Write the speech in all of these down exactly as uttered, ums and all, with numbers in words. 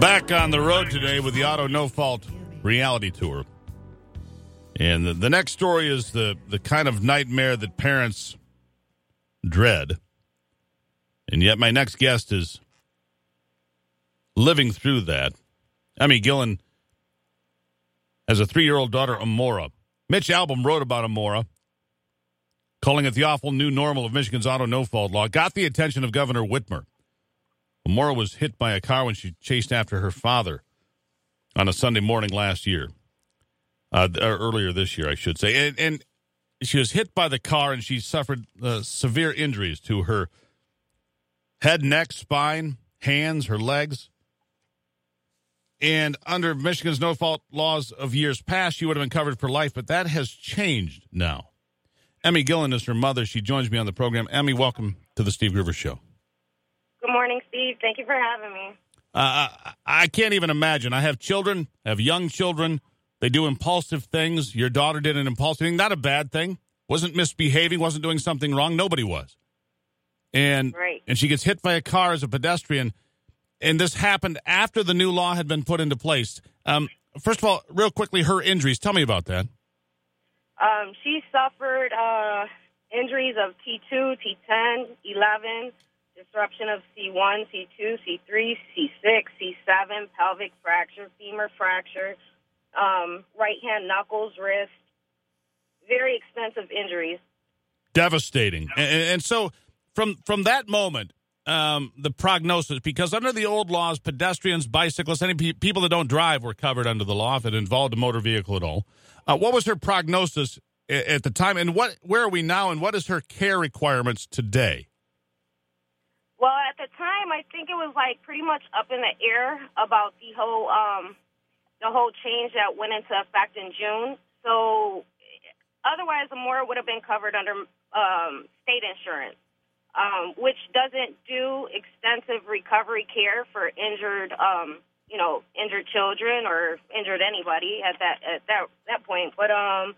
Back on the road today with the Auto No Fault reality tour. And the, the next story is the, the kind of nightmare that parents dread. And yet my next guest is living through that. Emmy Gillen has a three-year-old daughter, Amora. Mitch Albom wrote about Amora, calling it the awful new normal of Michigan's auto no-fault law. Got the attention of Governor Whitmer. Amora was hit by a car when she chased after her father on a Sunday morning last year. Uh, or earlier this year, I should say. And, and she was hit by the car, and she suffered uh, severe injuries to her head, neck, spine, hands, her legs. And under Michigan's no-fault laws of years past, she would have been covered for life, but that has changed now. Emmy Gillen is her mother. She joins me on the program. Emmy, welcome to the Steve Groover Show. Good morning, Steve. Thank you for having me. Uh, I, I can't even imagine. I have children, I have young children. They do impulsive things. Your daughter did an impulsive thing. Not a bad thing. Wasn't misbehaving, wasn't doing something wrong. Nobody was. And, right. and she gets hit by a car as a pedestrian. And this happened after the new law had been put into place. Um, first of all, real quickly, her injuries. Tell me about that. Um, she suffered uh, injuries of T two, T ten, eleven, disruption of C one, C two, C three, C six, C seven, pelvic fracture, femur fracture, um, right hand knuckles, wrist. Very extensive injuries. Devastating. And, and so from from that moment, um, the prognosis, because under the old laws, pedestrians, bicyclists, any pe- people that don't drive were covered under the law if it involved a motor vehicle at all. Uh, what was her prognosis at, at the time, and what where are we now, and what is her care requirements today? Well, at the time, I think it was like pretty much up in the air about the whole um, the whole change that went into effect in June. So otherwise, Amora would have been covered under um, state insurance, um, which doesn't do extensive recovery care for injured, um, you know, injured children or injured anybody at that at that that point. But um,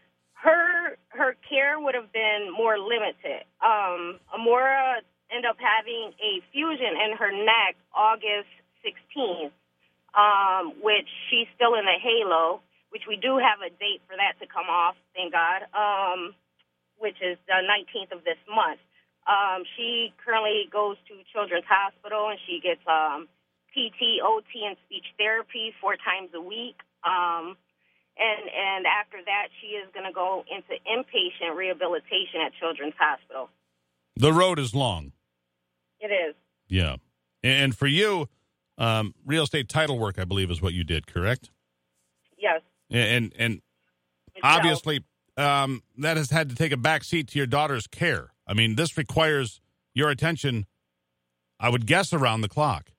her her care would have been more limited. Um, Amora ended up having a fusion in her neck August sixteenth, um, which she's still in the halo, which we do have a date for that to come off, thank God, um, which is the nineteenth of this month. Um, she currently goes to Children's Hospital, and she gets um, P T, O T, and speech therapy four times a week. Um, and, and after that, she is going to go into inpatient rehabilitation at Children's Hospital. The road is long. It is. Yeah. And for you, um, real estate title work, I believe, is what you did, correct? Yes. And and obviously, um, that has had to take a back seat to your daughter's care. I mean, this requires your attention, I would guess, around the clock.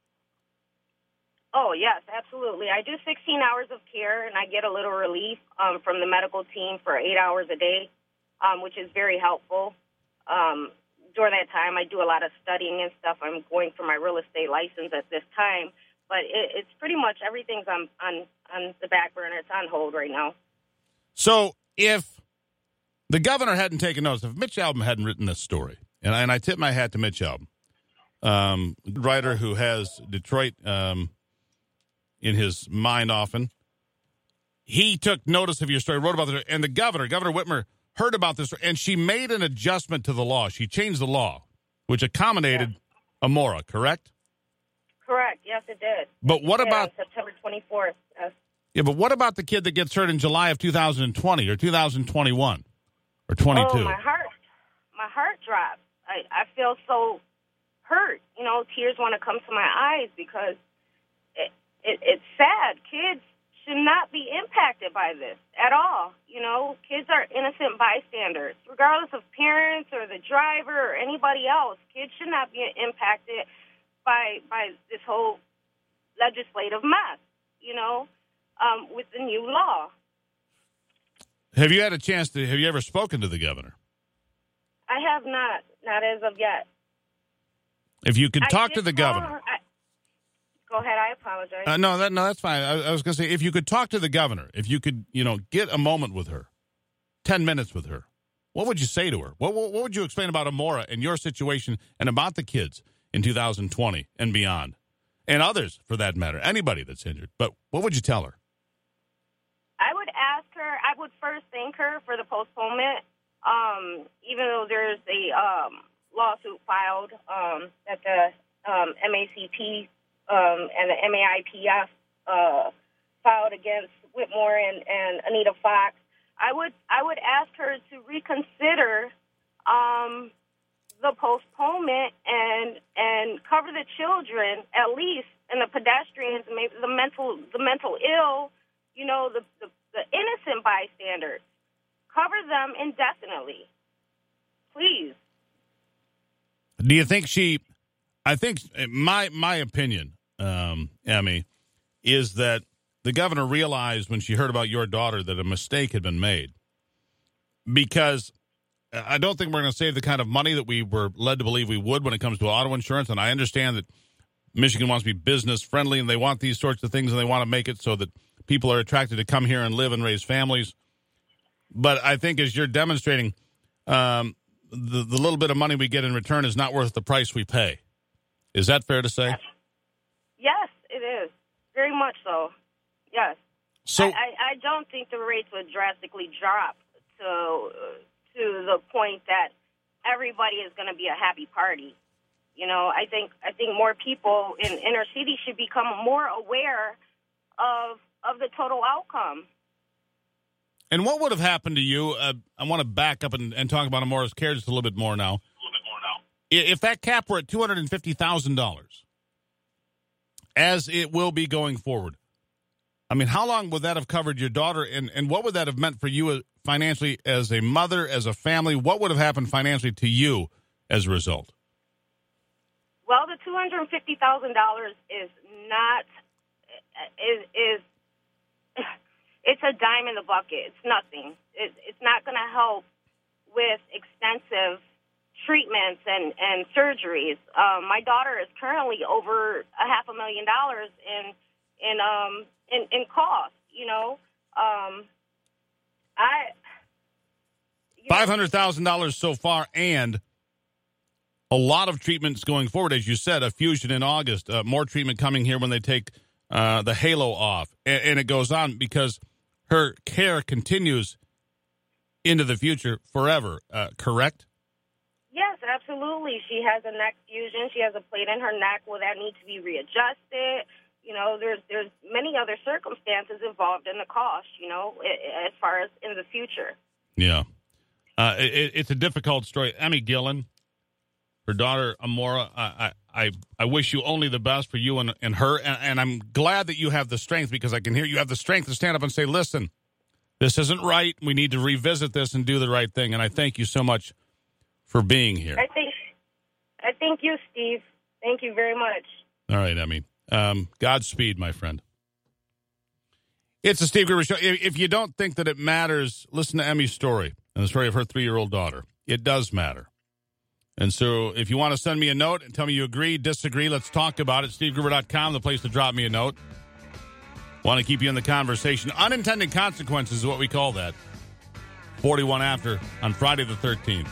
Oh, yes, absolutely. I do sixteen hours of care, and I get a little relief um, from the medical team for eight hours a day, um, which is very helpful. Um, during that time, I do a lot of studying and stuff. I'm going for my real estate license at this time. But it, it's pretty much everything's on, on, on the back burner. It's on hold right now. So if the governor hadn't taken notice, if Mitch Albom hadn't written this story, and I, and I tip my hat to Mitch Albom, um, writer who has Detroit um, in his mind often, he took notice of your story, wrote about it, and the governor, Governor Whitmer, heard about this, and she made an adjustment to the law. She changed the law, which accommodated yes. Amora, correct? Correct. Yes, it did. But what yeah, about September twenty-fourth? Yes. Yeah, but what about the kid that gets hurt in July of two thousand twenty or two thousand twenty-one or twenty-two? Oh, my heart, my heart drops. I, I feel so hurt. You know, tears want to come to my eyes because it, it, it's sad. Kids should not be impacted by this at all. You know, kids are innocent bystanders, regardless of parents or the driver or anybody else. Kids should not be impacted by by this whole legislative mess, you know, um, with the new law. Have you had a chance to, have you ever spoken to the governor? I have not, not as of yet. If you could I talk to the governor. Her, I, go ahead, I apologize. Uh, no, that, no, that's fine. I, I was going to say, if you could talk to the governor, if you could, you know, get a moment with her, ten minutes with her, what would you say to her? What, what, what would you explain about Amora and your situation and about the kids in two thousand twenty and beyond? and others for that matter, anybody that's injured. But what would you tell her? I would ask her, I would first thank her for the postponement, um, even though there's a um, lawsuit filed um, that the um, M A C P um, and the M A I P F uh, filed against Whitmore and, and Anita Fox. I would I would ask her to reconsider um, the postponement and and cover the children at least, and the pedestrians, maybe the mental the mental ill, you know, the, the, the innocent bystanders. Cover them indefinitely, please. Do you think she? I think my my opinion, um, Emmy, is that the governor realized when she heard about your daughter that a mistake had been made, because I don't think we're going to save the kind of money that we were led to believe we would when it comes to auto insurance. And I understand that Michigan wants to be business friendly and they want these sorts of things and they want to make it so that people are attracted to come here and live and raise families. But I think as you're demonstrating, um, the, the little bit of money we get in return is not worth the price we pay. Is that fair to say? Yes, it is. Very much so. Yes. So I, I, I don't think the rates would drastically drop to uh, to the point that everybody is going to be a happy party. You know, I think I think more people in inner city should become more aware of of the total outcome. And what would have happened to you? Uh, I want to back up and, and talk about Amora's Care just a little bit more now. A little bit more now. If that cap were at two hundred fifty thousand dollars, as it will be going forward, I mean, how long would that have covered your daughter, and, and what would that have meant for you financially as a mother, as a family? What would have happened financially to you as a result? Well, the two hundred fifty thousand dollars is not is is it's a dime in the bucket. It's nothing. It, it's not going to help with extensive treatments and and surgeries. Um, my daughter is currently over a half a million dollars in in um in, in cost. You know, um, I five hundred thousand dollars so far, and a lot of treatments going forward, as you said, a fusion in August, uh, more treatment coming here when they take uh, the halo off. And, and it goes on because her care continues into the future forever, uh, correct? Yes, absolutely. She has a neck fusion. She has a plate in her neck where that needs to be readjusted. You know, there's there's many other circumstances involved in the cost, you know, as far as in the future. Yeah. Uh, it, it's a difficult story. Emmy Gillen, her daughter, Amora, I, I, I wish you only the best for you and, and her, and, and I'm glad that you have the strength, because I can hear you have the strength to stand up and say, listen, this isn't right. We need to revisit this and do the right thing, and I thank you so much for being here. I think, I thank you, Steve. Thank you very much. All right, Emmy. Um, Godspeed, my friend. It's the Steve Gruber Show. If, if you don't think that it matters, listen to Emmy's story and the story of her three-year-old daughter. It does matter. And so if you want to send me a note and tell me you agree, disagree, let's talk about it. Steve Gruber dot com, the place to drop me a note. Want to keep you in the conversation. Unintended consequences is what we call that. forty-one after on Friday the thirteenth.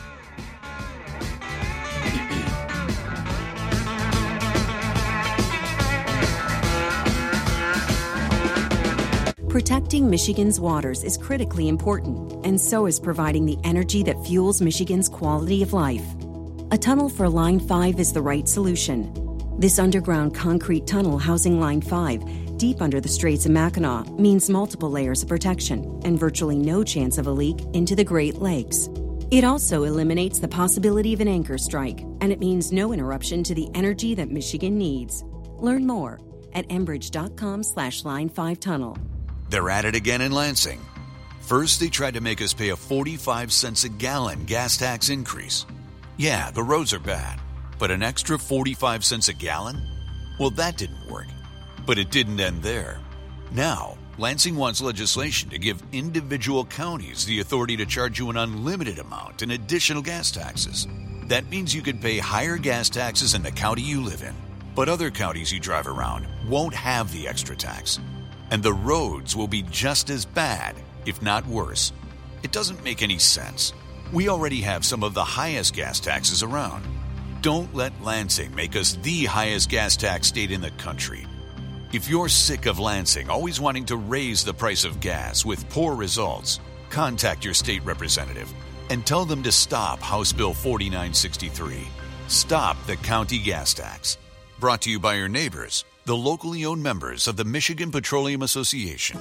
Protecting Michigan's waters is critically important, and so is providing the energy that fuels Michigan's quality of life. A tunnel for Line five is the right solution. This underground concrete tunnel housing Line five, deep under the Straits of Mackinac, means multiple layers of protection and virtually no chance of a leak into the Great Lakes. It also eliminates the possibility of an anchor strike, and it means no interruption to the energy that Michigan needs. Learn more at enbridge.com slash line five tunnel. They're at it again in Lansing. First, they tried to make us pay a forty-five cents a gallon gas tax increase. Yeah, the roads are bad, but an extra forty-five cents a gallon? Well, that didn't work. But it didn't end there. Now, Lansing wants legislation to give individual counties the authority to charge you an unlimited amount in additional gas taxes. That means you could pay higher gas taxes in the county you live in, but other counties you drive around won't have the extra tax. And the roads will be just as bad, if not worse. It doesn't make any sense. We already have some of the highest gas taxes around. Don't let Lansing make us the highest gas tax state in the country. If you're sick of Lansing always wanting to raise the price of gas with poor results, contact your state representative and tell them to stop House Bill forty-nine sixty-three. Stop the county gas tax. Brought to you by your neighbors, the locally owned members of the Michigan Petroleum Association.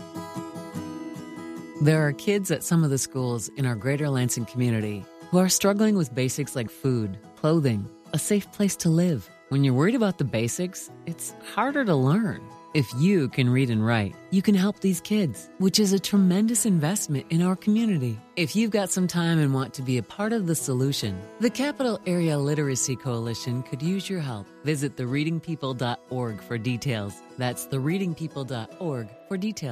There are kids at some of the schools in our greater Lansing community who are struggling with basics like food, clothing, a safe place to live. When you're worried about the basics, it's harder to learn. If you can read and write, you can help these kids, which is a tremendous investment in our community. If you've got some time and want to be a part of the solution, the Capital Area Literacy Coalition could use your help. Visit the reading people dot org for details. That's the reading people dot org for details.